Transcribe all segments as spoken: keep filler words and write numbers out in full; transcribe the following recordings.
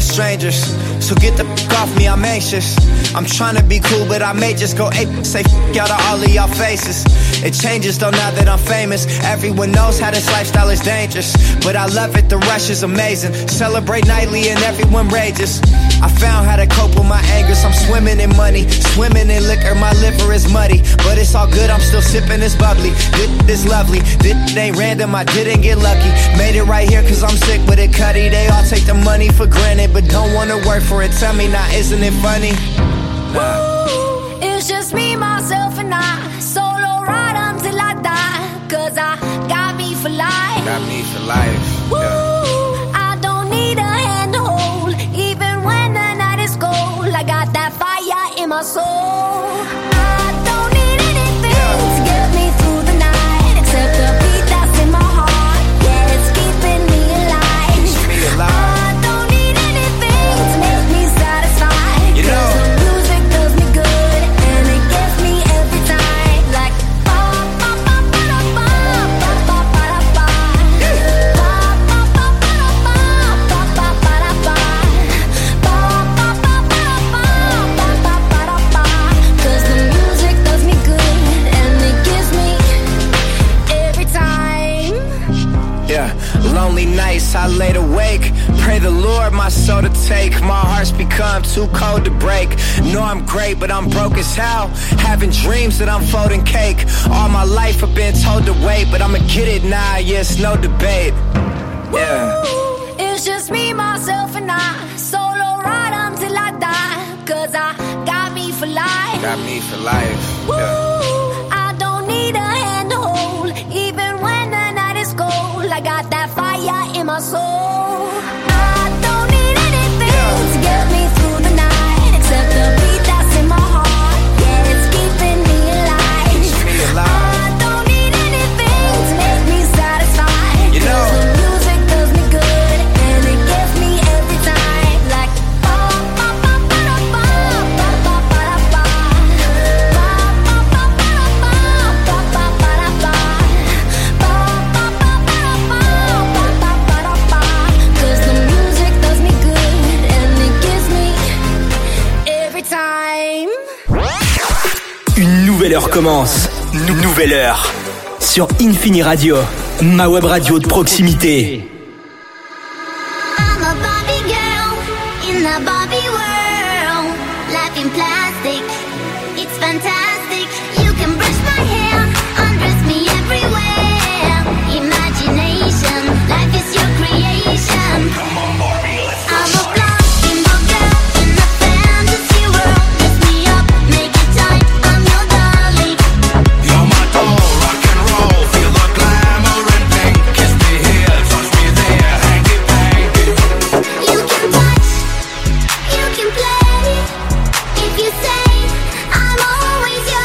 strangers. So get the f*** off me, I'm anxious. I'm tryna be cool, but I may just go ape. Say f*** out of all of y'all faces. It changes though now that I'm famous. Everyone knows how this lifestyle is dangerous, but I love it, the rush is amazing. Celebrate nightly and everyone rages. I found how to cope with my angers. I'm swimming in money, swimming in liquor. My liver is muddy, but it's all good, I'm still sipping this bubbly. This is lovely, this ain't random, I didn't get lucky. Made it right here cause I'm sick with it, Cuddy. They all take the money for granted, but don't wanna work for it. Tell me now, isn't it funny? Nah. Ooh, it's just me, myself and I. Solo ride until I die. Cause I got me for life. Got me for life. Woo, yeah. I don't need a hand to hold. Even when the night is cold, I got that fire in my soul. I don't need anything yeah. to get me through the night, except the beat that's in my heart. Yeah, it's keeping me alive. Keeps me alive. I don't need anything to make me satisfied. You know. Cause the music does me good, and it gets me every time. Like ba ba ba ba da ba, ba ba ba da ba. Ba ba ba ba da ba, ba ba ba da ba. Ba ba ba ba da ba, ba ba ba da ba. Cause the music does me good, and it gives me every time. Yeah, lonely nights I laid awake. Pray the Lord my soul to take. My heart's become too cold to break. Know I'm great, but I'm broke as hell. Having dreams that I'm folding cake. All my life I've been told to wait, but I'ma get it now, yeah, it's no debate. Yeah. Woo, it's just me, myself and I. Solo ride until I die. Cause I got me for life. Got me for life. Woo, Yeah. I don't need a hand to hold. Even when the night is cold, I got that fire in my soul. I don't need anything Yeah. to get me through the night, except the beat that's in my heart. Yeah, it's keeping me alive. Keeps me alive. I don't need anything to make me satisfied. You know. Cause the music does me good, and it gets me every time. Like ba ba ba ba da ba, ba ba ba da ba. Ba ba ba ba da ba, ba ba ba da ba. Ba ba ba ba da ba, ba ba ba da ba. Cause the music does me good, and it gives me every time. Une nouvelle heure commence. Nou- nouvelle heure. Sur Infini Radio, ma web radio de proximité. I'm a Barbie girl in the Barbie world. Life in plastic, it's fantastic. You can brush my hair, undress me everywhere. Imagination, life is your creation. I'm a blonde girl in a fantasy world. Lift me up, make it tight, I'm your darling. You're my doll, rock and roll. Feel the glamour and pink. Kiss me here, touch me there, hanky panky. You can touch, you can play. If you say I'm always yours.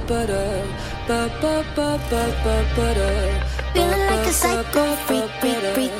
Feeling like a psycho freak, freak, freak.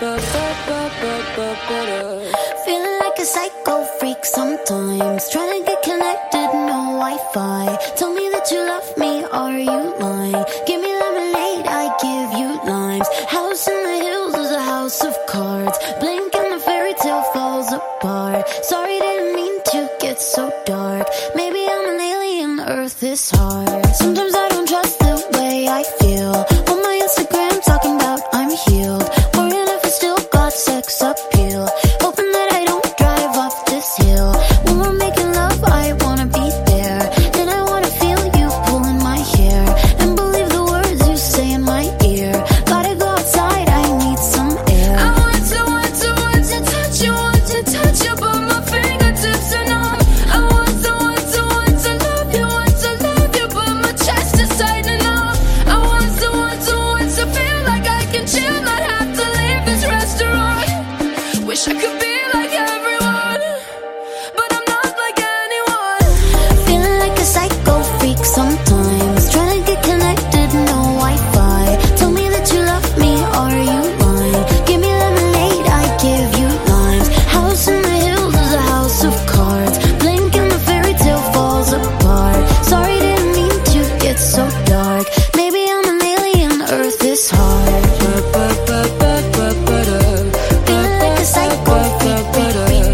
Feeling like a psycho freak sometimes. Trying to get connected, no Wi-Fi. Tell me that you love me, are you lying? Give me lemonade, I give you limes. House in the hills is a house of cards. Blink and the fairy tale falls apart. Sorry, didn't mean to get so dark. Maybe I'm an alien, Earth is hard. Sometimes I don't trust the way I feel. On my Instagram talking about I'm healed. Worrying if I still got sex appeal. Hoping that I don't drive off this hill. When we're making love, I wanna be there. And I wanna feel you pulling my hair. And believe the words you say in my ear. Gotta go outside, I need some air. I want to, want to, want to touch you, want to touch you, but my fingertips are numb. I want to, want to, want to love you, want to love you, but my chest is tightening up. I want to, want to, want to feel like I can chill, not have to leave this restaurant. Wish I could be like everyone, but I'm not like anyone. Feeling like a psycho freak sometimes. Trying to get connected, no Wi-Fi. Tell me that you love me, are you lying? Give me lemonade, I give you limes. House in the hills is a house of cards. Blink and the fairy tale falls apart. Sorry, didn't mean to get so dark. Maybe I'm an alien, Earth is hard. Feeling like a psycho freak, freak, freak.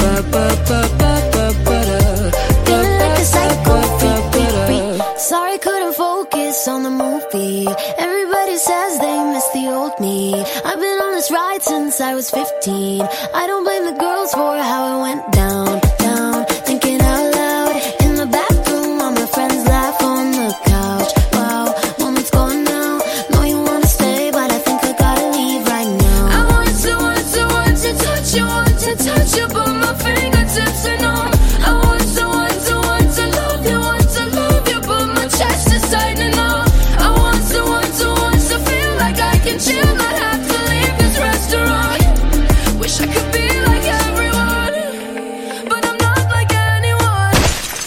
Feeling like a psycho freak, freak, freak. Sorry, couldn't focus on the movie. Everybody says they miss the old me. I've been on this ride since I was fifteen. I don't blame the girls for how it went down, down. Thinking out loud in the bathroom while my friends laugh on the couch. Wow, moment's gone now. Know you wanna stay, but I think I gotta leave right now. I want to, want to, want to touch you, want to touch you, but my fingertips are numb. I want to, want to, want to love you, want to love you, but my chest is tightening up. I want to, want to, want to feel like I can chill, not have to leave this restaurant. Wish I could be like everyone, but I'm not like anyone.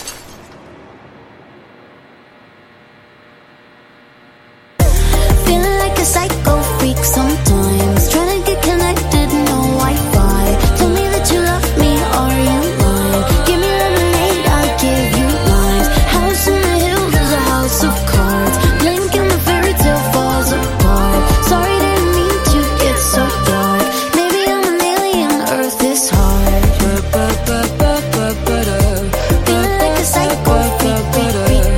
Feeling like a psycho freak sometimes. Trying to get connected, no Wi-Fi. Tell me that you love me, are you lying? Give me lemonade, I give you limes. House in the hills is a house of cards. Blink and the fairy tale falls apart. Sorry, didn't mean to get so dark. Maybe I'm an alien, Earth is hard. Feeling like a psycho freak, freak, freak.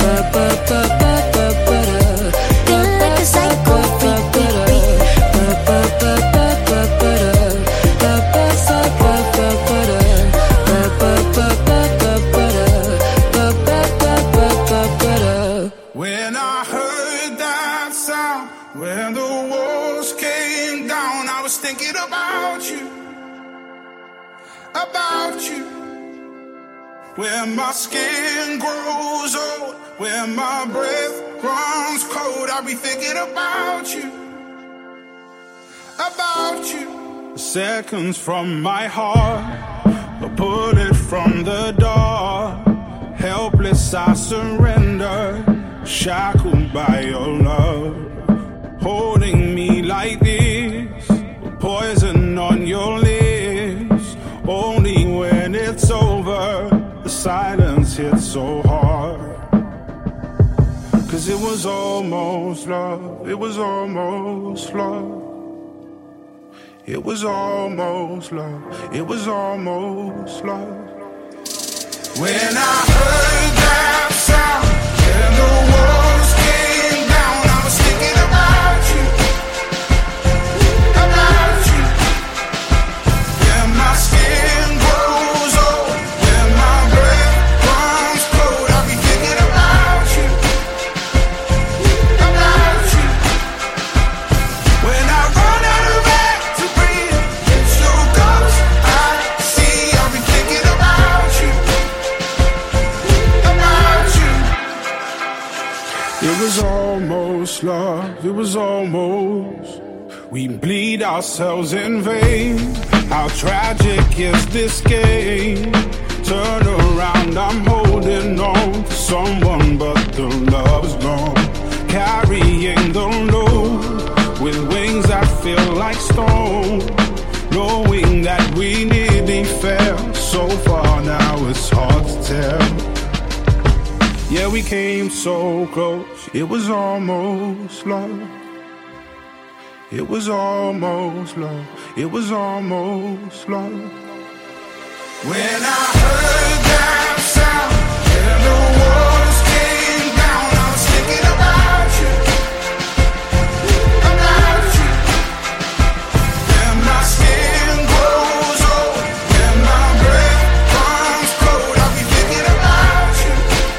Feeling like a psycho freak, freak, freak. When I heard that sound, when the walls came down, I was thinking about you, about you. When my skin grows old, when my breath runs cold, I'll be thinking about you, about you. Seconds from my heart, a bullet from the door. Helpless I surrender, shackled by your love. Holding me like this, poison on your lips. Only when it's over, the silence hits so hard. Cause it was almost love, it was almost love. It was almost love, it was almost love. When I heard that sound, when the walls came down, I was thinking about you, about you. When my skin grows old, when my breath runs cold, I'll be thinking about you, about you. When I run out of air to breathe, it's your ghost I see. I'll be thinking about you, about you. It was almost love, it was almost. We bleed ourselves in vain. How tragic is this game? Turn around, I'm holding on to someone, but the love is gone. Carrying the load with wings that feel like stone. Knowing that we nearly fell so far, now it's hard to tell. Yeah, we came so close, it was almost love. It was almost love, it was almost love. When I heard that sound and the walls came down, I was thinking about you, about you. Then my skin grows old, then my breath comes cold. I'll be thinking about you,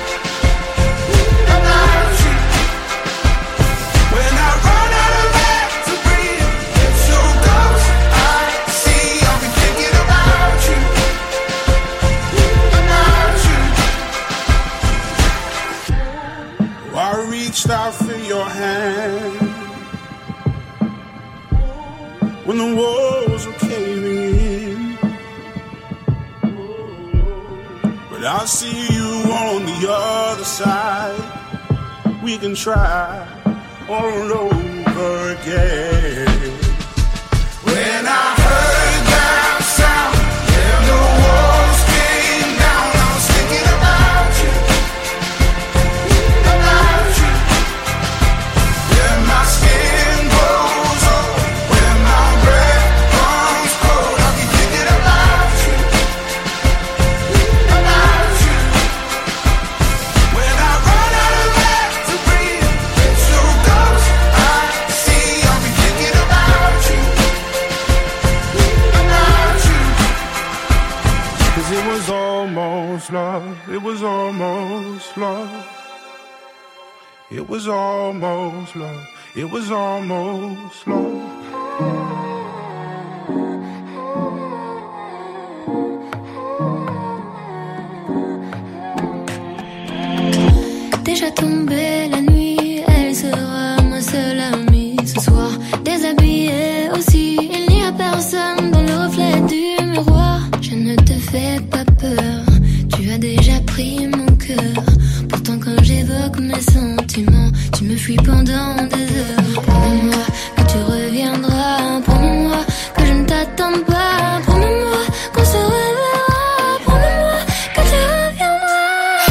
about you. When I run out of air to breathe, it's your ghost I see. I'll be thinking about you. I reached out for your hand when the walls were caving in, but I see you on the other side. We can try all over again. When I heard that sound and the walls came down, I was thinking about you. Love, it was almost love. It was almost love. It was almost love. Déjà tombée la nuit, elle sera ma seule amie. Ce soir, déshabillée aussi, il n'y a personne dans le reflet du miroir. Je ne te fais pas peur. Tu as déjà pris mon cœur. Pourtant quand j'évoque mes sentiments, tu me fuis pendant des heures. Promets-moi que tu reviendras. Promets-moi que je ne t'attends pas. Promets-moi qu'on se reverra. Promets-moi que tu reviendras.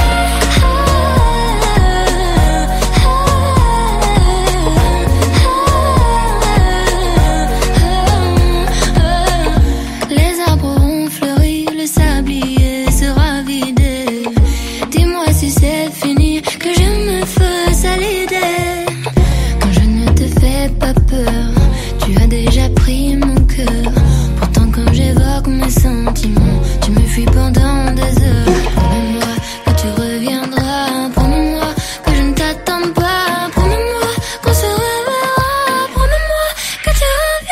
Les arbres ont fleuri, le sablier sera vidé. Dis-moi si c'est fini, que je me fasse à l'idée. Quand je ne te fais pas peur, tu as déjà pris mon cœur. Pourtant quand j'évoque mes sentiments, tu me fuis pendant des heures. Promets-moi que tu reviendras. Promets-moi que je ne t'attends pas. Promets-moi qu'on se reverra. Promets-moi que tu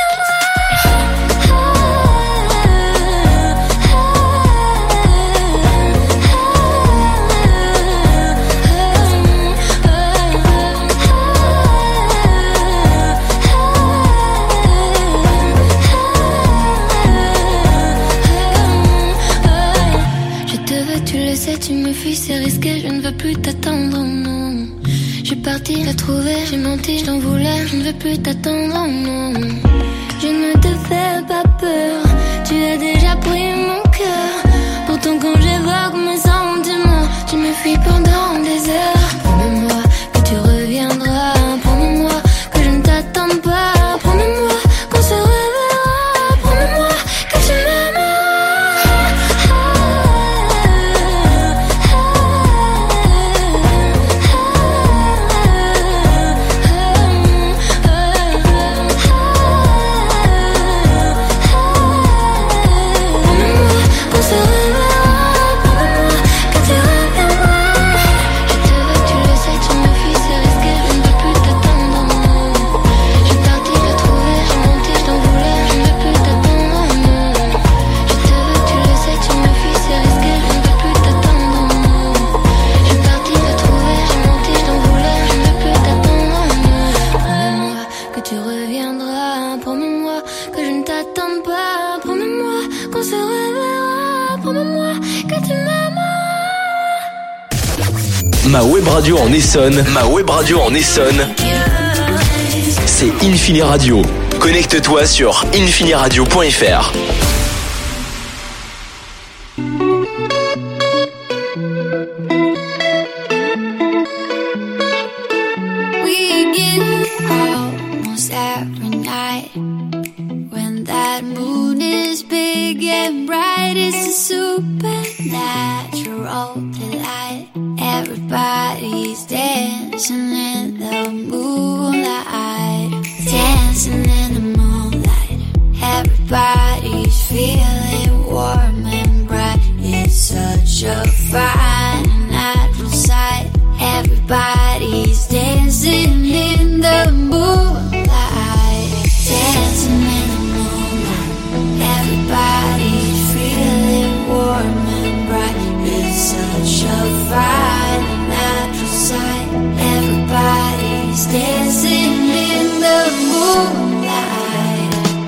Je te veux, tu le sais, tu me fuis, c'est risqué, je ne veux plus t'attendre, non. Je suis partie la trouver, j'ai menti, je t'en voulais, je ne veux plus t'attendre, non. Je ne te fais pas peur, tu as déjà pris mon cœur. Pourtant quand j'évoque mes sentiments, tu me fuis pendant des heures. Promets-moi que tu reviendras. Promets-moi que je ne t'attends pas. Promets-moi qu'on se reverra. Promets-moi que tu m'aimeras. Promets-moi qu'on se reverra. Promets-moi que tu reviendras. Je te veux, tu le sais, tu Ma web radio en Essonne, ma web radio en Essonne, c'est Infini Radio. Connecte-toi sur infiniradio point f r. We get almost every night when that moon is big and bright. It's a supernatural delight. Everybody's dancing in the moonlight, dancing in the moonlight. Everybody's feeling warm and bright. It's such a fine and natural sight. Everybody's dancing in the moonlight, dancing in the moonlight. Everybody's feeling warm and bright. It's such a fine and natural sight. Everybody's dancing in the moonlight.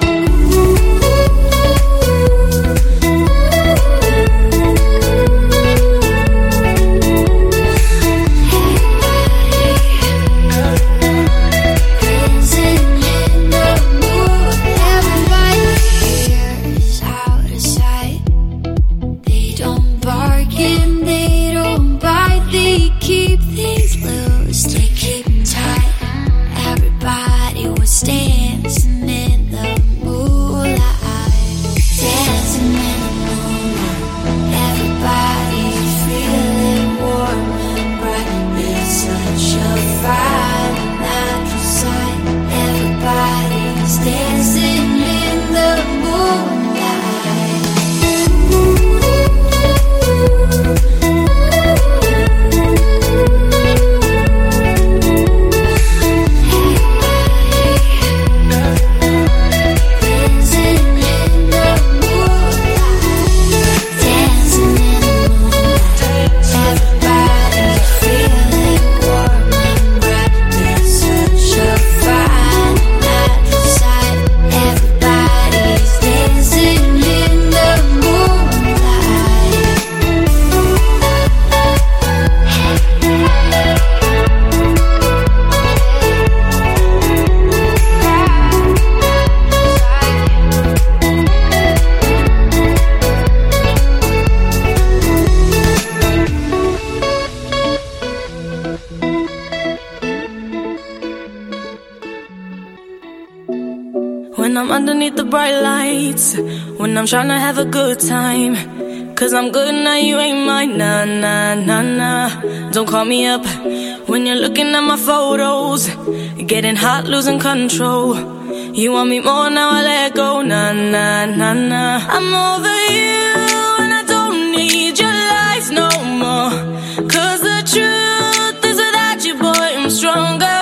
When I'm underneath the bright lights, when I'm trying to have a good time, cause I'm good now, you ain't mine, nah, nah, nah, nah. Don't call me up when you're looking at my photos, getting hot, losing control. You want me more, now I let go, nah, nah, nah, nah. I'm over you and I don't need your lies no more, cause the truth is without you, boy, I'm stronger.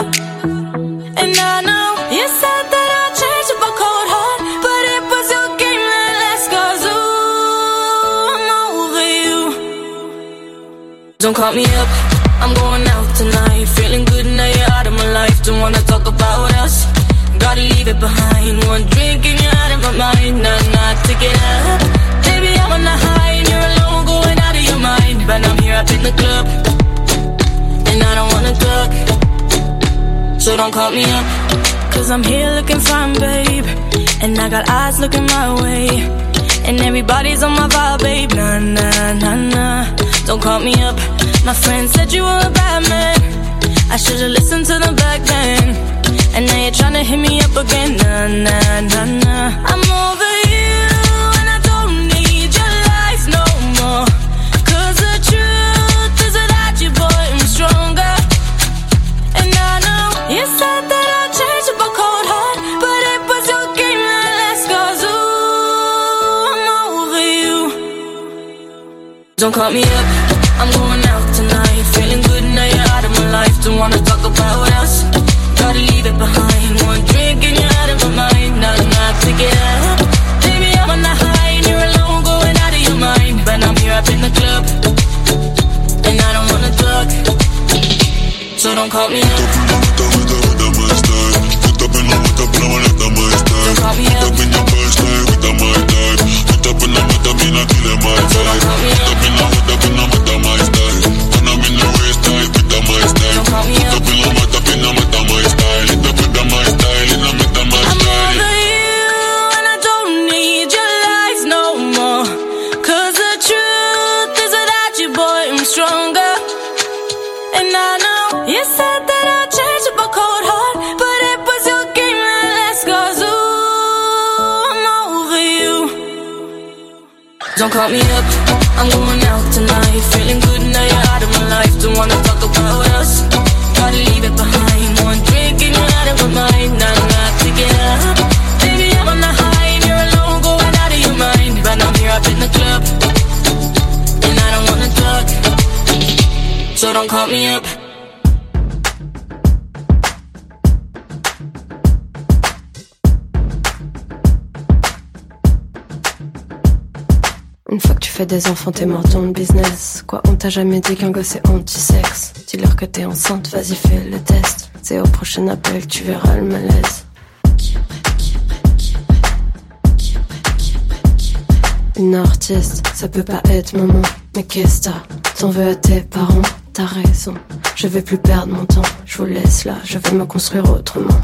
And I know you said that I'd change up a cold heart, but it was your game that last, cause ooh, I'm over you. Don't call me up, I'm going out tonight, feeling good now you're out of my life. Don't wanna talk about us, gotta leave it behind. One drink and you're out of my mind, nah, nah, take it up. Baby, I'm on the high and you're alone, going out of your mind. But I'm here up in the club, and I don't wanna talk, so don't call me up, cause I'm here looking fine, babe, and I got eyes looking my way, and everybody's on my vibe, babe, nah, nah, nah, nah. Don't call me up, my friend said you were a bad man, I should've listened to them back then, and now you're tryna hit me up again, nah, nah, nah, nah. I'm over you and I don't need your lies no more, cause the truth is without you, boy, I'm stronger. And I know you said that I'd change up a cold heart, but it was your game that last, cause ooh, I'm over you. Don't call me up, I'm going out tonight, feeling good now you're out of my life. Don't wanna talk about us, gotta leave it behind. One drink and you're out of my mind, nah, nah, take it up. Baby, I'm on the high and you're alone, going out of your mind. But I'm here up in the club, and I don't wanna talk, so don't call me up. Don't call me up. So don't call me up. Don't call me up, I'm going out tonight. Feeling good now you're out of my life. Don't wanna talk about us, gotta leave it behind. One drink and you're out of my mind. Now I'm not to get up, baby I'm on the high and you're alone going out of your mind. But I'm here up in the club, and I don't wanna talk, so don't call me up. Une fois que tu fais des enfants, t'es mort dans le business. Quoi, on t'a jamais dit qu'un gosse est anti-sexe? Dis-leur que t'es enceinte, vas-y fais le test. C'est au prochain appel que tu verras le malaise. Une artiste, ça peut pas être maman. Mais qu'est-ce t'as? T'en veux à tes parents? T'as raison, je vais plus perdre mon temps. Je vous laisse là, je vais me construire autrement.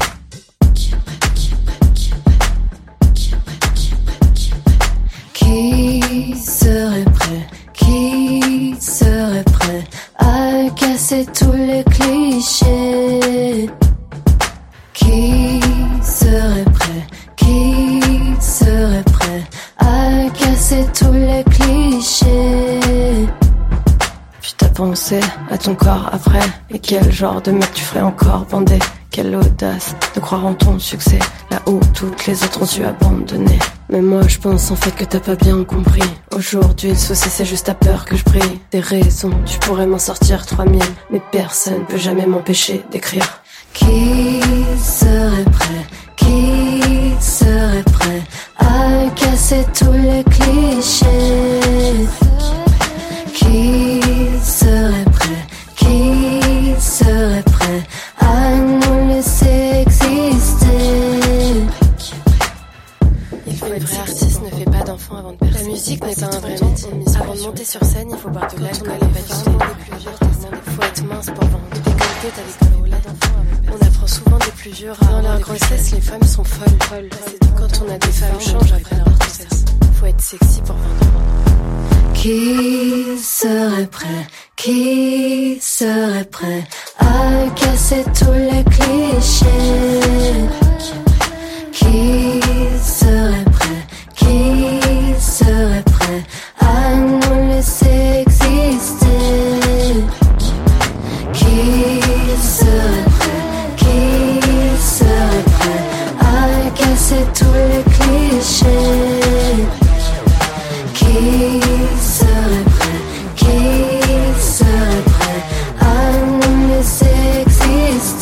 Qui serait prêt, qui serait prêt à casser tous les clichés? Qui serait prêt, qui serait prêt à casser tous les clichés? Puis t'as pensé à ton corps après? Et quel genre de mec tu ferais encore bander? Quelle audace de croire en ton succès là où toutes les autres ont su abandonner. Mais moi je pense en fait que t'as pas bien compris. Aujourd'hui le souci c'est juste ta peur que je brille. Des raisons, tu pourrais m'en sortir trois mille, mais personne peut jamais m'empêcher d'écrire. Qui serait prêt, qui serait prêt à casser tous les clichés? Qui serait prêt, qui serait prêt à nous laisser exister? Il faut être vrai artiste, ne fait pas d'enfant avant de percer. La musique n'est pas un vrai métier. Avant de monter sur scène, il faut boire de l'alcool et pas du tout. Il faut être mince pour vendre. Décolleté, t'as des colos là d'enfants. On apprend souvent des plus vieux. Dans leur grossesse, les femmes sont folles. Quand on a des femmes, change après leur grossesse. Faut être sexy pour vendre. Qui serait prêt, qui serait prêt à casser tous les clichés? Qui serait prêt, qui serait prêt à nous laisser exister? Qui serait prêt, qui serait prêt à casser tous les clichés? Qui serait prêt, qui serait prêt à nous laisser exister?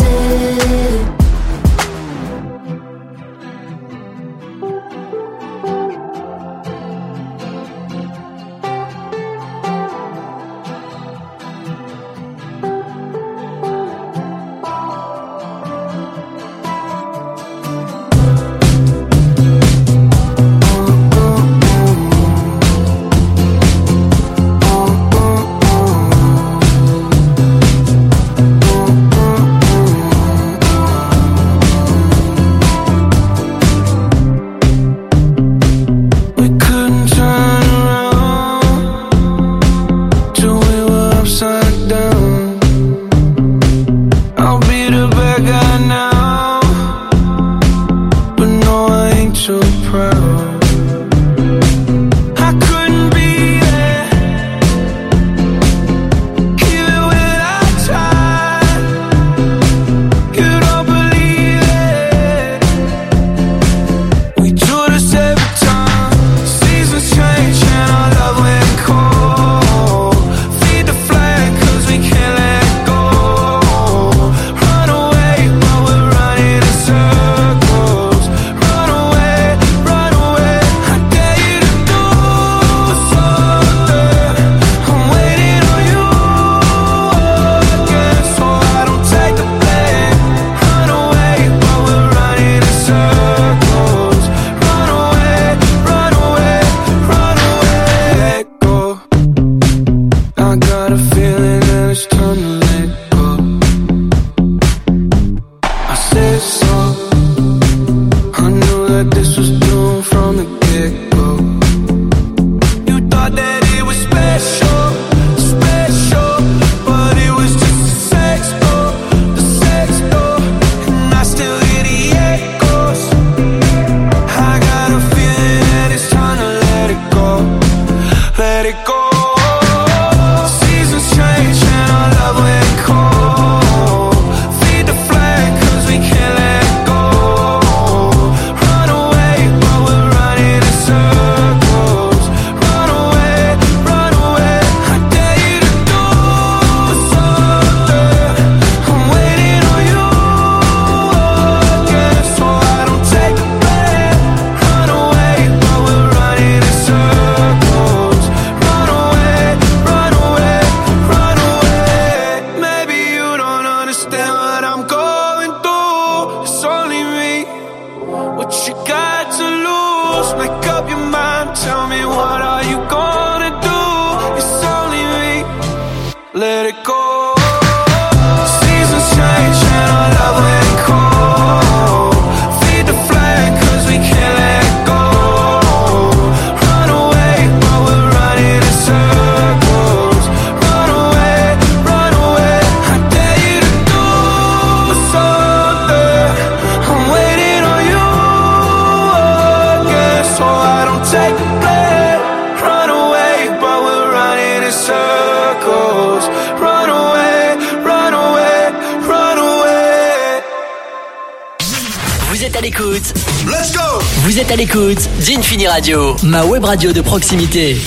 let it go. Seasons change and our love went cold. Feed the flame cause we can't let go. Run away while we're running in circles. Run away, run away. I dare you to do something. I'm waiting on you again, so I don't take the blame. Run away while we're running in circles. Run away, run away, run away. Vous êtes à l'écoute. Let's go! Vous êtes à l'écoute d'Infini Radio, ma web radio de proximité.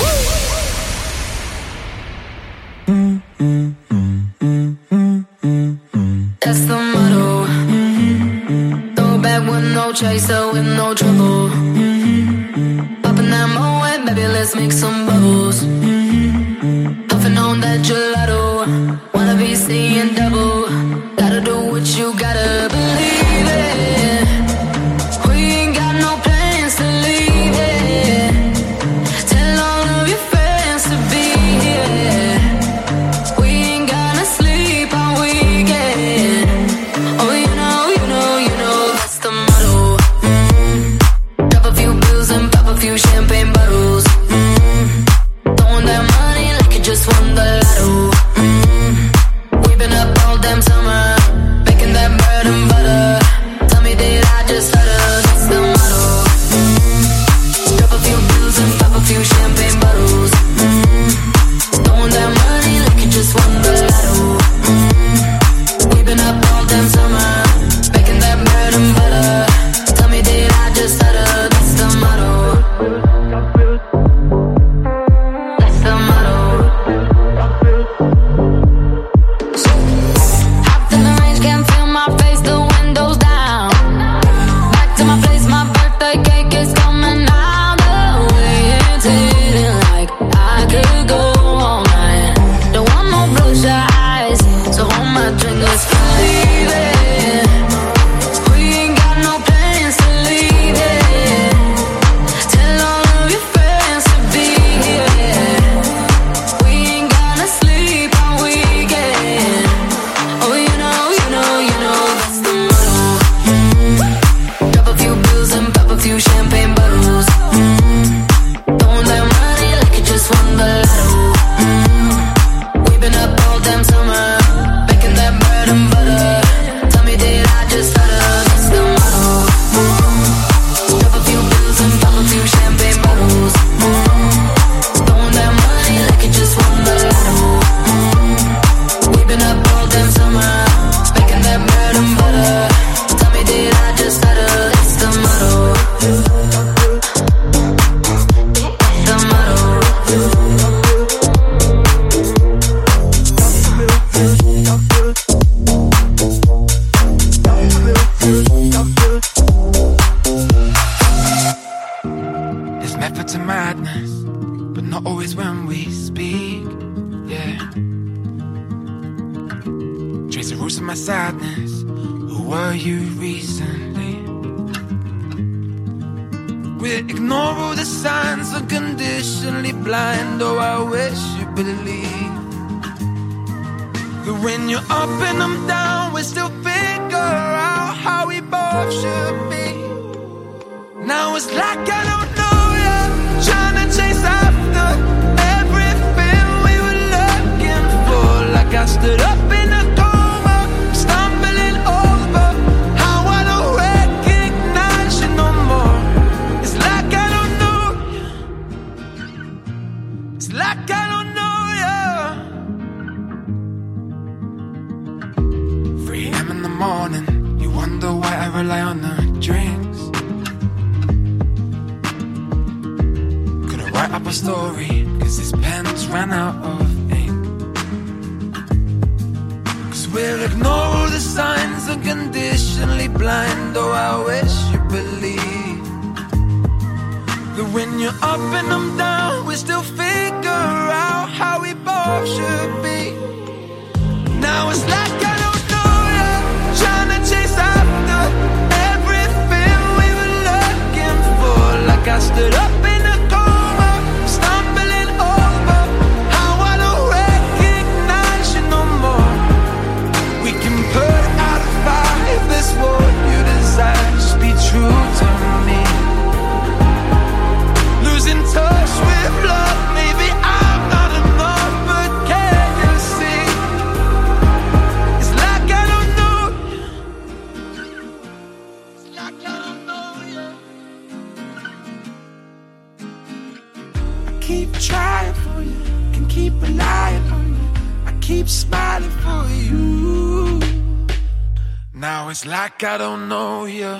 That's the motto. Throw back with no chaser, with no trouble. Popping that Moet, baby, let's make some bubbles. Puffing on that gelato. Wanna be seeing double. Gotta do what you gotta believe it. We ain't got no plans to leave it. Tell all of your friends to be here. We ain't gonna sleep all weekend. Oh, you know, you know, you know that's the motto. Mm. Drop a few bills and pop a few champagne bottles. Mm. Throwing that money like you just won the lotto. Mm. We've been up all damn summer, making that bread and butter. Tell me, did I just stutter? That's the motto. Mm. Drop a few bills and pop a few champagne bottles. Mm. Throwing that money like you just won the lotto. Mm. We've been up all damn summer, making that bread and butter. Tell me, did I just stutter? That's the motto. That's the motto. Hopped in the range, can't feel my face, the windows down. Back to my place, my birthday cake is coming out. The way it's hitting like I could go all night. Don't want no bloodshot eyes, so hold my drink, let's leave it. We ain't got no plans to leave it. Tell all of your friends to be here. We ain't gonna sleep all weekend. Oh, you know, you know, you know that's the motto. Mm. Drop a few bills and pop a few champagne bottles. Mm. Throwing that money like you just won the lotto. Mm. We've been up all damn summer, making that bread and butter. Tell me, did I just stutter? That's the motto. Mm. Drop a few bills and pop a few champagne bottles. Mm. Throwing that money like you just won the lotto. Mm. We've been up all damn summer, making that bread and butter. Tell me, did I just stutter? That's the motto. That's the motto. There's method to madness, but not always when we speak. Yeah. Trace the roots of my sadness. Who were you recently? We ignore all the signs, unconditionally blind. Oh, I wish you believe that when you're up and I'm down, we still figure out how we both should be. Now it's like I don't know ya, trying to chase after everything we were looking for. Like I stood up in a coma, stumbling over how I don't recognize you no more. It's like I don't know ya, it's like I don't know ya. three a m in the morning, you wonder why I rely on the drinks. Couldn't write up a story, cause his pens ran out of ink. Cause we'll ignore all the signs, unconditionally blind. Oh, I wish you believe that when you're up and I'm down, we still figure out how we both should be. Now it's like I don't know ya, trying to chase after everything we were looking for. Like I stood up in a coma, stumbling over how I don't recognize keep trying for you, can keep relying on you. I keep smiling for you. Now it's like I don't know you.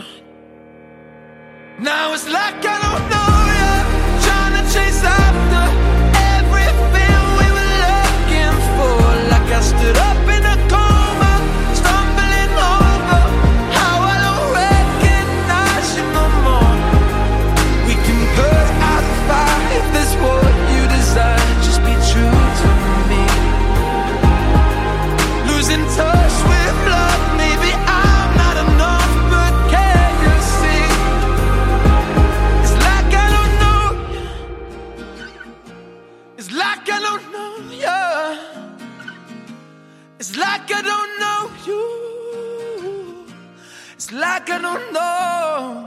Now it's like I don't know you. Trying to chase after everything we were looking for. Like I stood up in a coma, stumbling over how I don't recognize you no more. We can put out the fire if that's what you desire. Just be true to me. Losing touch with love, maybe I'm not enough, but can you see? It's like I don't know. It's like I don't know you. It's like I don't know you. It's like I don't know.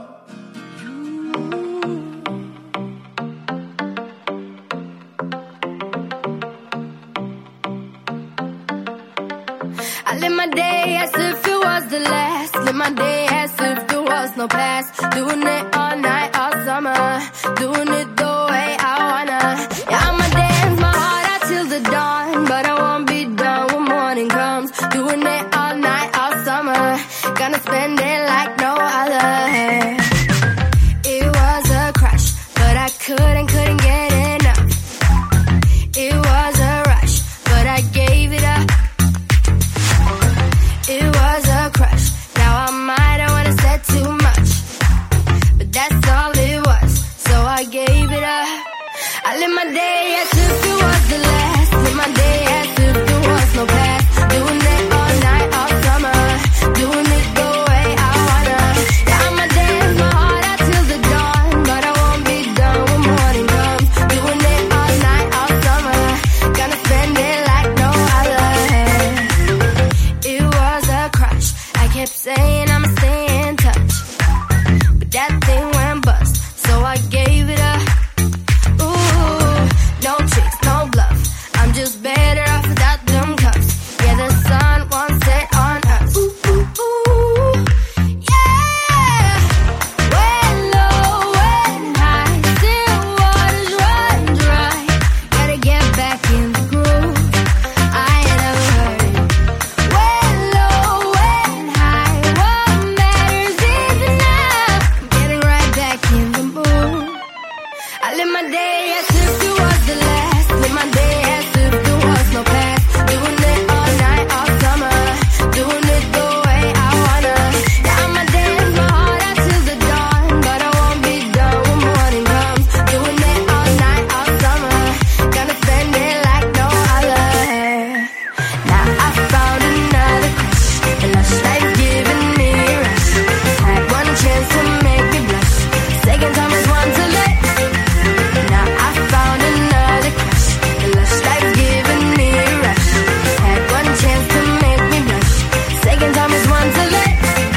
I live my day as if it was the last. Live my day as if there was no past. Doing it all night, all summer. Doing it the way I wanna. Yeah, I'ma dance my heart out till the dawn. But I won't be done when morning comes. Doing it all night, all summer. Gonna spend it like no other. It was a crush, but I couldn't, couldn't get enough. It was a rush, but I gave it up. It was a crush. Now I might have wanna said too much, but that's all it was. So I gave it up. I live my day as if it was the last. Live my day as if there was no past. Doing it all night, all summer. Doing it the way I wanna. Yeah, I'ma dance my heart out till the dawn, but I won't be done when morning comes. Doing it all night, all summer. Gonna spend it like no other. It was a crush. I kept saying I'ma stay in touch, but that thing went bust, so I gave it up. Ooh, no tricks, no bluff. I'm just better off without them cuffs. Yeah, the sun won't set on us. Ooh, ooh, ooh, yeah. When low, when high, still waters run dry. Gotta get back in the groove. I ain't never heard it. When low, when high, what matters is enough. I'm getting right back in the mood. I live my day as if it was the last. Live my day as if there was no past. Doing it all night, all summer. Doing it the way I wanna. Yeah, I'ma dance my heart out till the dawn, but I won't be done when morning comes. Doing it all night, all summer. Gonna spend it like no other. Now I found another crush. The lush life giving me a rush. Had one chance to make me blush. Second time is one to let. Now I found another crush. The lush life giving me a rush. Had one chance to make me blush. Second time is one to let.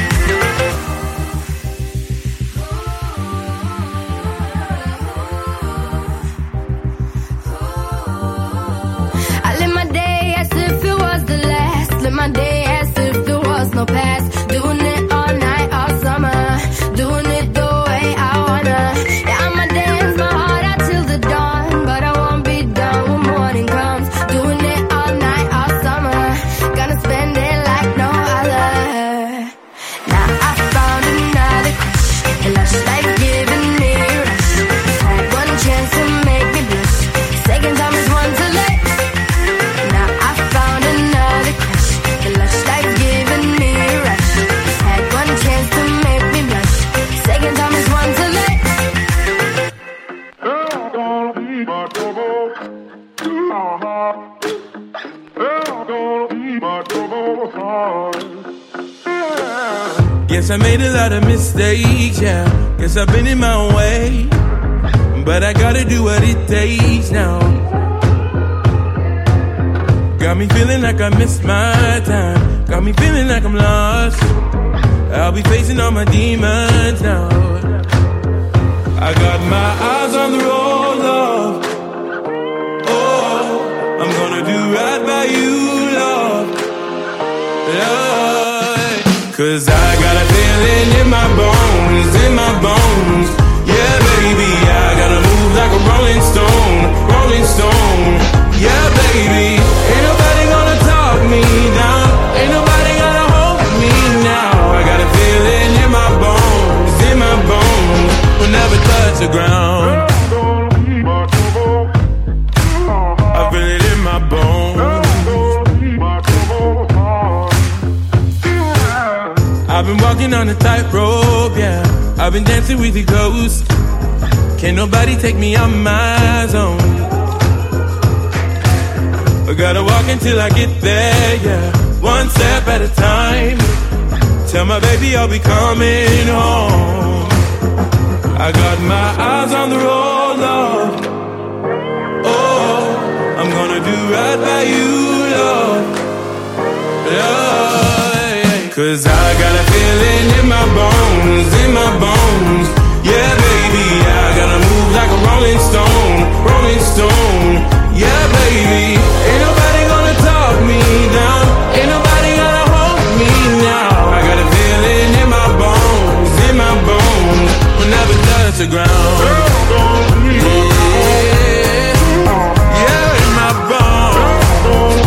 I live my day as if it was the last. Live my day as if there was no past. Doing it all night, all summer. Doing it the way I wanna. Yeah, I'ma dance my heart out till the dawn, but I won't be done when morning comes. Doing it all night, all summer. Gonna spend it like no other. Now I found another crush. The lush life giving me a rush. Had one chance to make me blush. Second time is one to let. Now I found another crush. The lush life giving me a rush. Had one chance to make me blush. Second time is one to let. Guess I made a lot of mistakes, yeah. Guess I've been in my own way, but I gotta do what it takes now. Got me feeling like I missed my time. Got me feeling like I'm lost. I'll be facing all my demons now. I got my eyes on the road, love. Oh, I'm gonna do right by you, love. Love. Cause I got a feeling in my bones, in my bones. Yeah, baby, I gotta move like a rolling stone. rope, yeah. I've been dancing with the ghost. Can't nobody take me out my zone. I gotta walk until I get there, yeah. One step at a time. Tell my baby I'll be coming home. I got my eyes on the road, love. Oh, I'm gonna do right by you, love. Love, yeah. Cause I got a feeling in my bones, in my bones. Yeah, baby, I gotta move like a rolling stone, rolling stone. Yeah, baby, ain't nobody gonna talk me down. Ain't nobody gonna hold me now. I got a feeling in my bones, in my bones. We'll never touch the ground. Yeah, yeah, in my bones.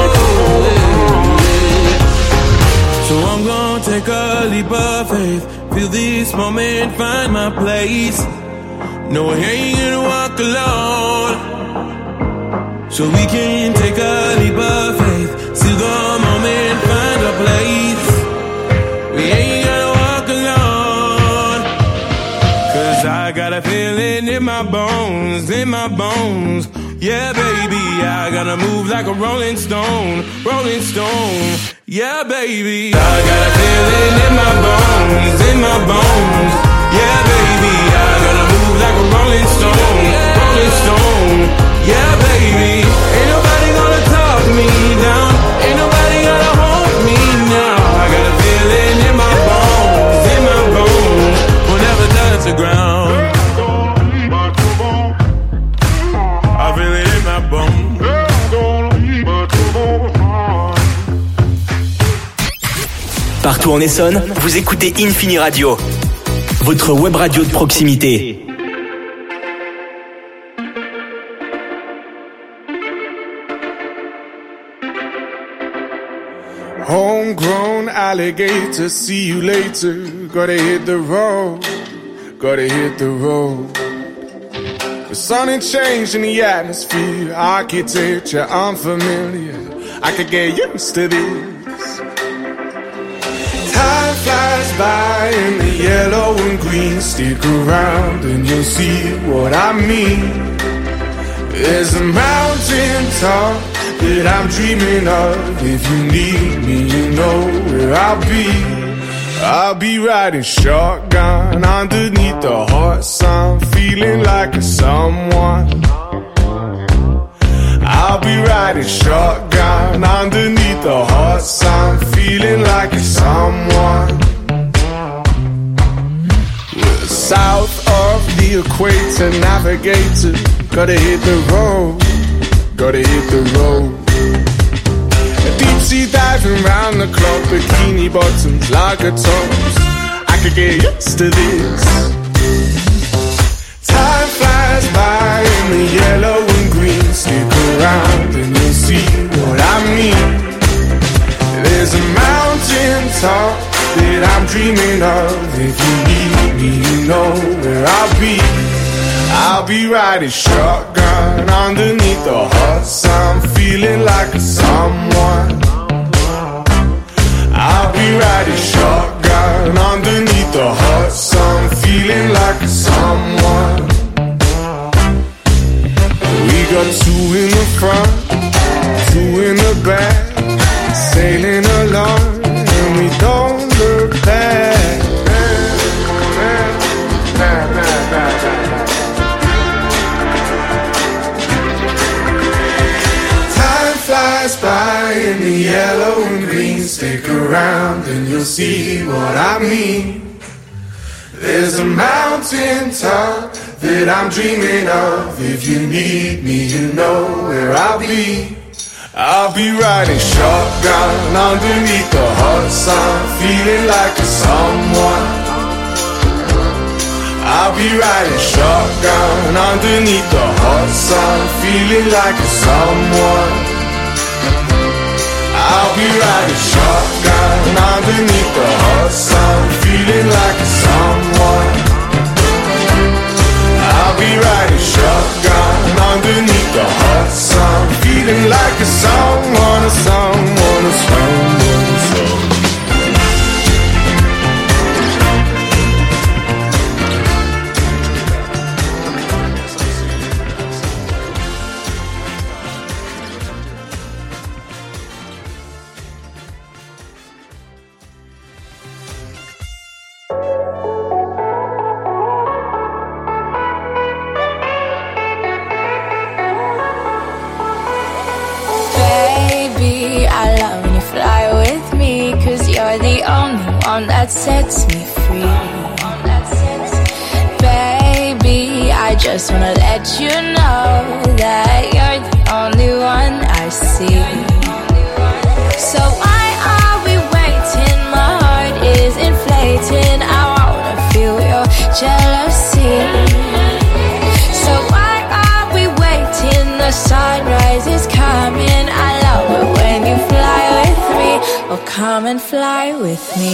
So I'm gonna take a leap of faith. Feel this moment, find my place. No, I ain't gonna walk alone. So we can take a leap of faith. See the moment, find a place. We ain't gonna walk alone. Cause I got a feeling in my bones, in my bones. Yeah, baby, I gotta move like a rolling stone, rolling stone. Yeah, baby, I got a feeling in my bones, in my bones. Yeah, baby, I gotta move like a rolling stone, rolling stone. Yeah, baby, ain't nobody gonna talk me down. Ain't nobody gonna hold me now. I got a feeling in my bones, in my bones. We'll never touch the ground. I feel it in my bones. Partout en Essonne, vous écoutez Infini Radio, votre web radio de proximité. Homegrown alligator, see you later. Gotta hit the road, gotta hit the road. The sun ain't changing the atmosphere, architecture unfamiliar. I could get used to this. Time flies by in the yellow and green. Stick around and you'll see what I mean. There's a mountain top that I'm dreaming of. If you need me, you know where I'll be. I'll be riding shotgun underneath the hot sun, feeling like a someone. I'll be riding shotgun underneath the hot sun, feeling like a someone. We're south of the equator, navigator. Gotta hit the road, gotta hit the road. Deep sea diving round the clock, bikini bottoms, lager tops. I could get used to this. Time flies by in the yellow and green. Stick around and you'll see what I mean. There's a mountain top that I'm dreaming of. If you need me, you know where I'll be. I'll be riding shotgun underneath the hot sun, feeling like a someone. I'll be riding shotgun underneath the hot sun, feeling like a someone. We got two in the front, two in the back, sailing along and we don't look back. Flies by in the yellow and green. Stick around and you'll see what I mean. There's a mountain top that I'm dreaming of. If you need me, you know where I'll be. I'll be riding shotgun underneath the hot sun, feeling like a someone. I'll be riding shotgun underneath the hot sun, feeling like a someone. I'll be riding shotgun underneath the hot sun, feeling like a someone. I'll be riding shotgun underneath the hot sun, feeling like a someone, a someone, a someone, a someone. only one that sets me free. Baby, I just wanna let you know that you're the only one I see. So why are we waiting? My heart is inflating. I wanna feel your jealousy. So why are we waiting? The sunrise is coming. I love it when you fly with me. Oh, come and fly with me.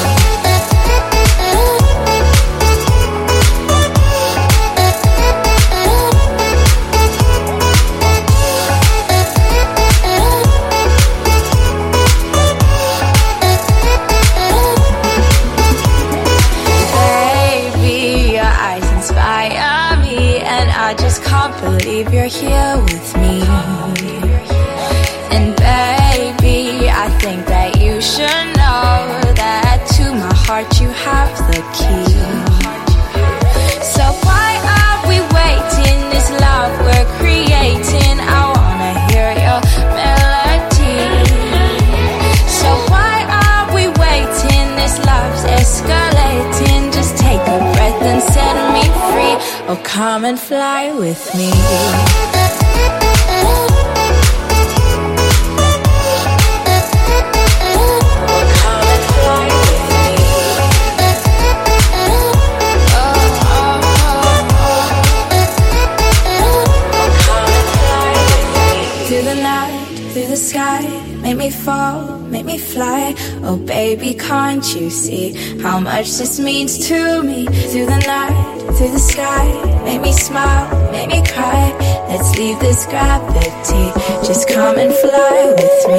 I just can't believe you're here with me. And baby, I think that you should know that to my heart you have the key. So why are we waiting? This love we're creating, I wanna hear your melody. So why are we waiting? This love's escalating. Just take a breath and set me free. Oh, come and fly with me. Through the sky, make me fall, make me fly. Oh baby, can't you see how much this means to me? Through the night, through the sky, make me smile, make me cry. Let's leave this gravity, just come and fly with me.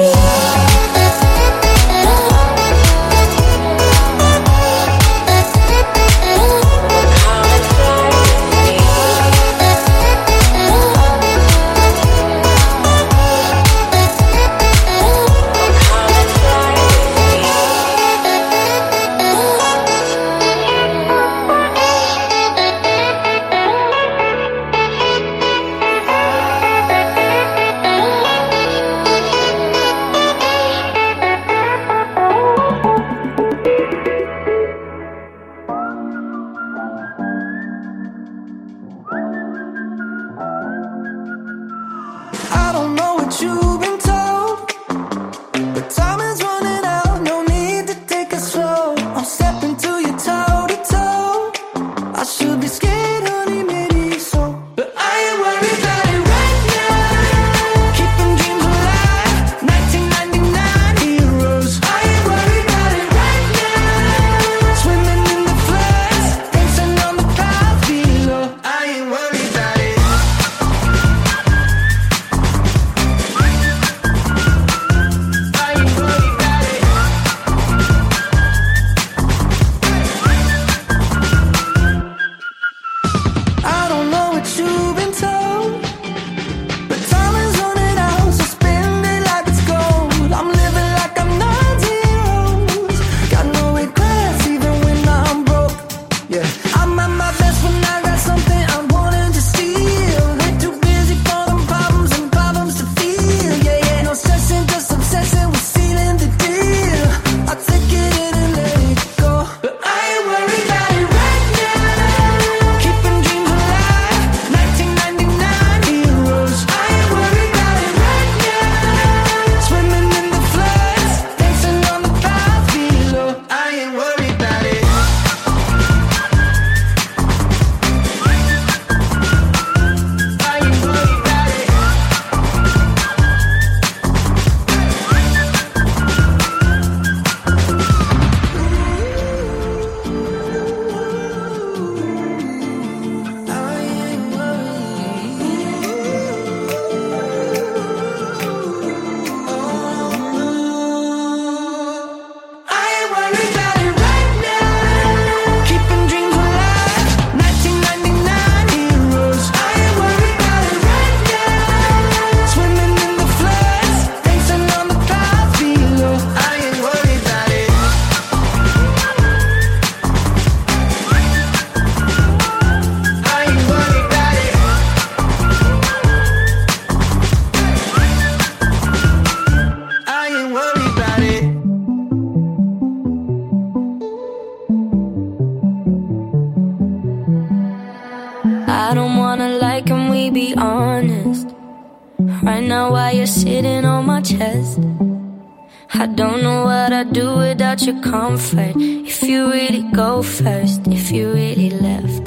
I don't wanna lie, can we be honest? Right now while you're sitting on my chest, I don't know what I'd do without your comfort. If you really go first, if you really left,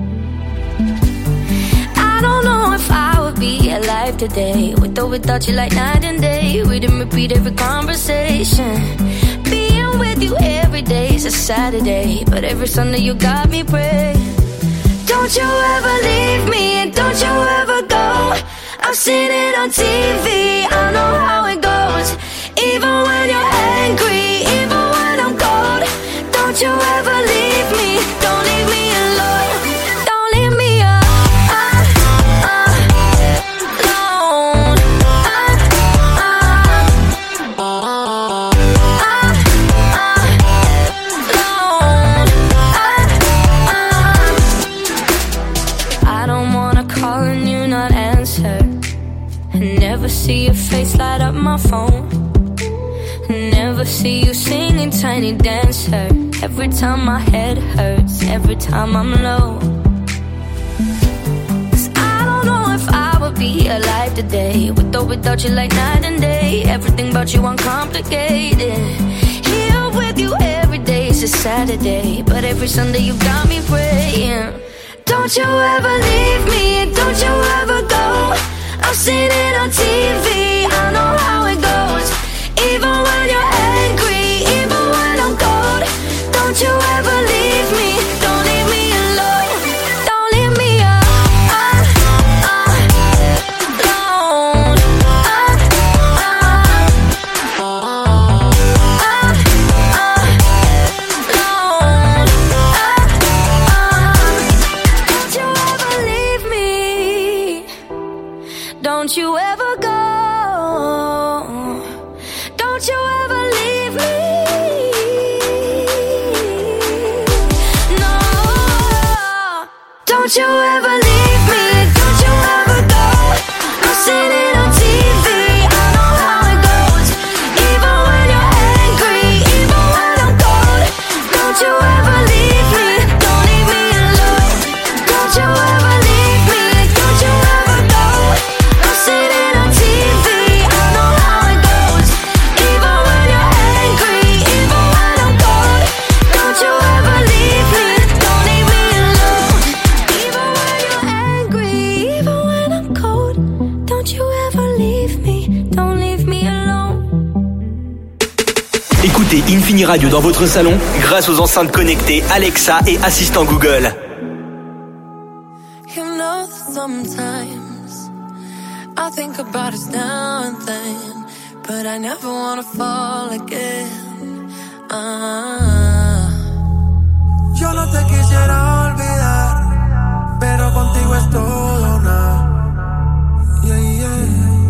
I don't know if I would be alive today, with or without you, like night and day. We didn't repeat every conversation. Being with you every day is a Saturday, but every Sunday you got me praying. Don't you ever leave me, and don't you ever go. I've seen it on T V, I know how it goes. Even when you're angry, even when I'm cold, don't you ever leave me, don't leave me alone. Don't leave me alone. I don't wanna call and you not answer, and never see your face light up my phone. Never see you singing Tiny Dancer. Every time my head hurts, every time I'm low. 'Cause I don't know if I would be alive today, with or without you, like night and day. Everything about you uncomplicated. Here with you every day is a Saturday, but every Sunday you got me praying. Don't you ever leave me, don't you ever go. I've seen it on T V, I know how it goes. Even when you're angry, even when I'm cold, don't you ever leave me, don't leave me alone. Don't leave me alone. Don't you ever leave me, don't you ever go. Don't you ever leave me. No. Don't you ever leave me. Don't you ever go. I've seen it on T V, I know how it goes. Even when you're angry, even when I'm cold, don't you ever leave me, don't leave me alone. Don't you ever leave me, don't you ever go. I've seen it on T V, I know how it goes. Even when you're angry, even when I'm cold, don't you ever leave me, don't leave me alone. Even when you're angry, even when I'm cold, don't you ever leave me, don't leave me alone. Écoutez Infini Radio dans votre salon grâce aux enceintes connectées Alexa et assistant Google. You know that sometimes I think about us now and then, but I never wanna fall again. Ah. Yo no te quisiera olvidar, pero contigo es todo nada. Yeah, yeah.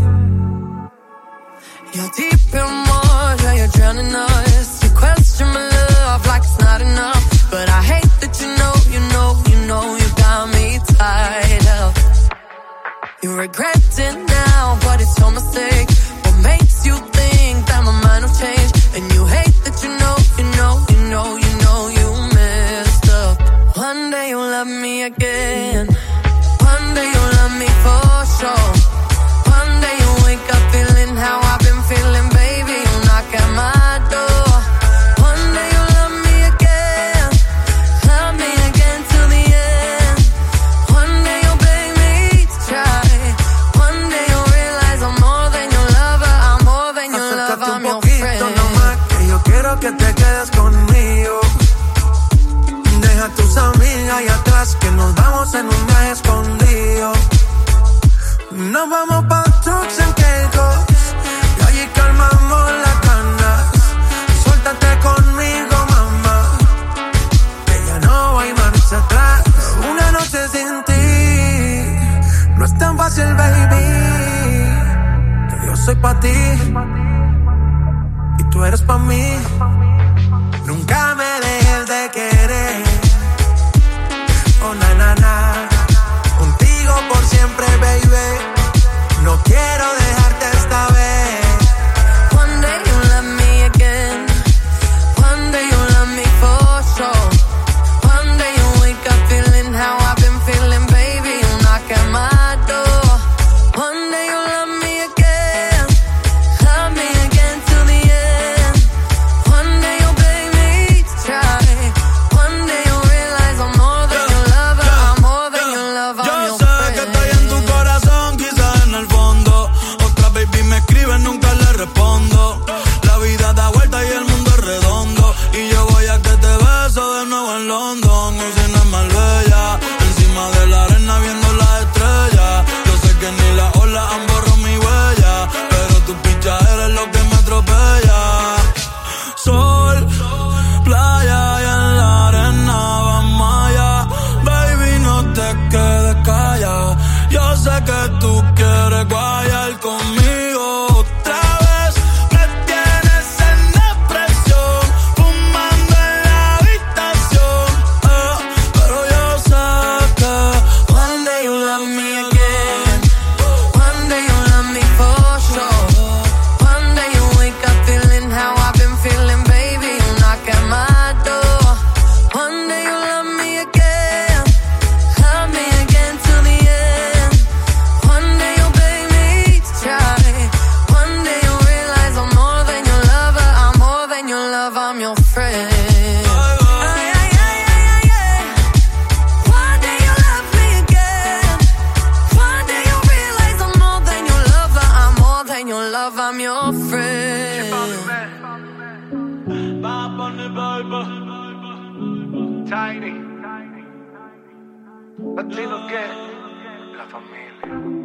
You're deep in water, you're drowning us. You question my love like it's not enough, but I hate that you know, you know, you know you got me tied up. You regret it now, but it's your mistake. What makes you think that my mind will change? And you hate that you know, you know, you know, you know you messed up. One day you'll love me again. One day you'll love me for sure. One day you'll wake up feeling how I've been feeling, baby. You'll knock at my door. One day you'll love me again. Love me again till the end. One day you'll beg me to try. One day you'll realize I'm more than your lover. I'm more than your lover, I'm your friend. Nomás que yo quiero que te quedes conmigo. Deja a tus amigas ahí atrás, que nos vamos en un viaje escondido. Nos vamos pa' Turks and Caicos, y allí calmamos las ganas. Suéltate conmigo, mamá, que ya no hay marcha atrás. Una noche sin ti no es tan fácil, baby, que yo soy pa' ti y tú eres pa' mí. Nunca me dejes de querer. Oh, na, na, na. Contigo por siempre, baby. No quiero dejarte esta vez. One day you'll love me again. One day you'll love me for sure. One day you'll wake up feeling how I've been feeling, baby. pones más bella. Encima de la arena viendo las estrellas. Yo sé que ni las olas han borrado mi huella, pero tu picha eres lo que me atropella. Sol, playa y en la arena vamos allá. Baby, no te quedes callada. Yo sé que tú quieres guayar conmigo otra vez. Me tienes en depresión, fumando en la habitación, eh, pero yo sé que one day you love me again. One day you love me for sure. One day you wake up feeling how I've been feeling, baby. You knock at my door. One day you love me again. Love me again till the end. One day you'll beg me to try. One day you'll realize I'm more than your lover. I'm more than your love, I'm your friend. Ay, ay, ay, ay, ay, ay. One day you'll love me again. One day you'll realize I'm more than your lover. I'm more than your love, I'm your friend. Tiny. Latino que la familia.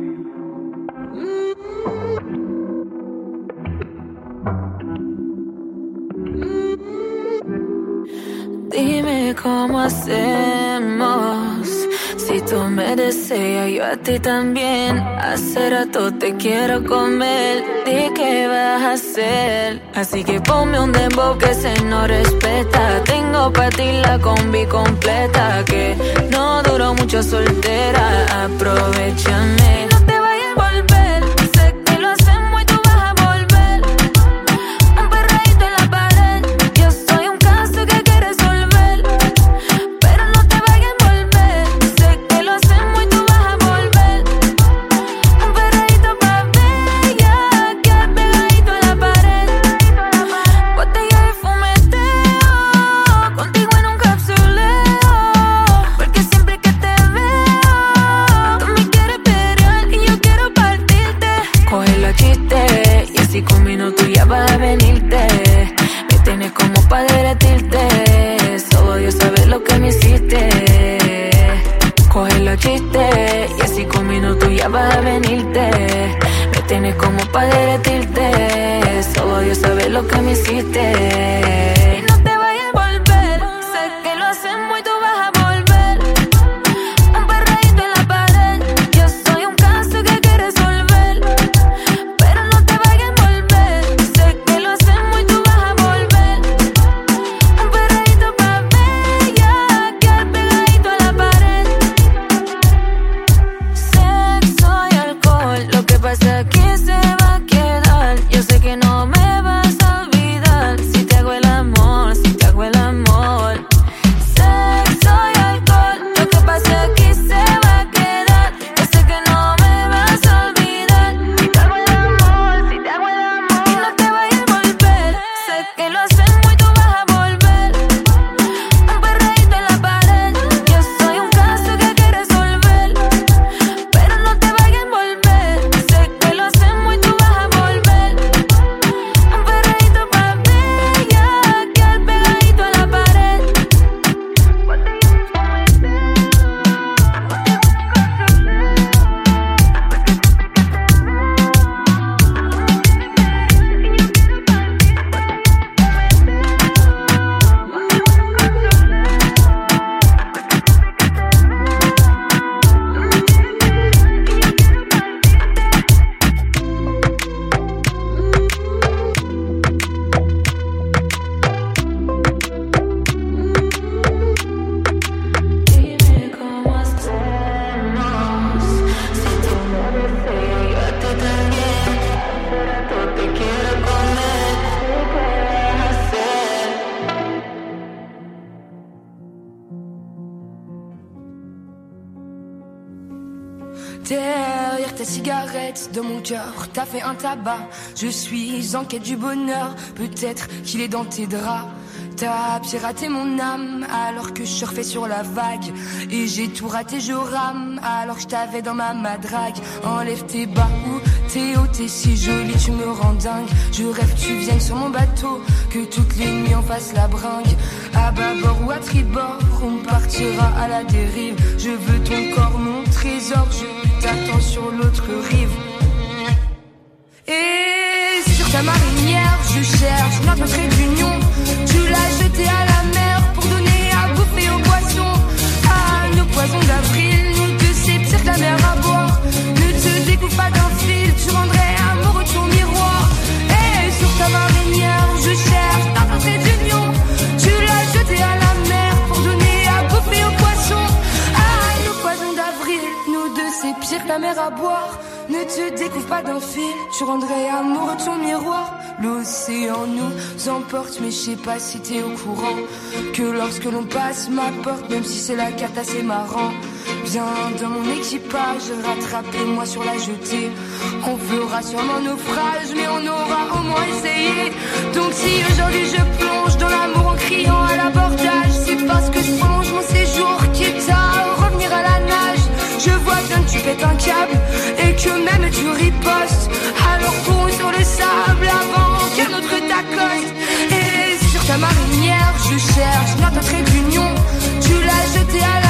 Dime cómo hacemos. Si tú me deseas, yo a ti también. Hace rato te quiero comer. Di qué vas a hacer. Así que ponme un dembow que se no respeta. Tengo pa' ti la combi completa. Que no duró mucho soltera. Aprovechame. No te vayas a volver. Sé que lo hacemos y tú vas a volver. Un perreíto en la pared. Yo soy un caso que hay que resolver. Pero no te vayas a volver. Sé que lo hacemos y tú vas a volver. Un perreíto pa' bella. Que pegadito a la pared. Botella de fumeteo. Contigo en un capsuleo. Porque siempre que te veo, tú me quieres pelear y yo quiero partirte. Coge los chistes y así con minutos ya vas a venirte. Me tienes como pa' derretirte. Solo Dios sabe lo que me hiciste. Coge los chistes y así con minutos ya vas a venirte. Me tienes como pa' derretirte. Solo Dios sabe lo que me hiciste. No te vayas a volver. Sé que lo hacemos y tú vas a volver. Un perreíto en la pared. Yo soy un caso que hay que resolver. Pero no te vayas a volver. Sé que lo hacemos y tú vas a volver. Un perreíto pa' bella. Que pegadito a la pared. Sexo y alcohol. Lo que pasa aquí se va a quedar. Yo sé que no me vas a olvidar. Si te hago el amor, si te hago el amor. Sexo y alcohol. Lo que pasa aquí se va a quedar. Yo sé que no me vas a olvidar. Si te hago el amor, si te hago el amor. Y no te vayas a volver. Sé que lo hacemos y tú vas a volver. Un perreíto en la pared. Yo soy un caso que hay que resolver. Pero no te vayas a volver. Sé que lo hacemos y tú vas a volver. Un perreíto pa' bella. Que pegadito a la pared. Dime cómo hacemos. Si tú me deseas, yo a ti también. Hace rato te quiero comer. ¿Qué vas a hacer? Derrière ta cigarette, dans mon cœur, t'as fait un tabac. Je suis en quête du bonheur, peut-être qu'il est dans tes draps. T'as piraté mon âme alors que je surfais sur la vague. Et j'ai tout raté, je rame alors que je t'avais dans ma madrague. Enlève tes bas ou tes hauts, t'es si jolie, tu me rends dingue. Je rêve que tu viennes sur mon bateau, que toutes les nuits on fasse la bringue. À bâbord ou à tribord, on partira à la dérive. Je veux ton corps, mon trésor, je t'attends sur l'autre rive. Et sur ta marinière, je cherche notre trait d'union. Tu l'as jeté à la mer pour donner à bouffer aux poissons. Ah, nos poisons d'avril, nous deux c'est pire que la mer à boire. Ne te découpe pas d'un fil, tu rendrais amoureux ton miroir. Et sur ta marinière, je cherche notre trait d'union. Tu l'as jeté à la mer pour donner à bouffer aux poissons. Ah, nos poisons d'avril, nous deux c'est pire que la mer à boire. Ne te découvre pas d'un fil, tu rendrais amoureux ton miroir. L'océan nous emporte, mais je sais pas si t'es au courant que lorsque l'on passe ma porte, même si c'est la carte assez marrant. Viens dans mon équipage, rattrapez-moi sur la jetée. On fera sûrement naufrage, mais on aura au moins essayé. Donc si aujourd'hui je plonge dans l'amour en criant à l'abordage, c'est parce que je plonge mon séjour, quitte à revenir à la nage. Je vois bien que tu pètes un câble et que même tu ripostes. Alors cours sur le sable avant qu'un autre t'accoste. Et sur ta marinière, je cherche notre trait d'union. Tu l'as jeté à la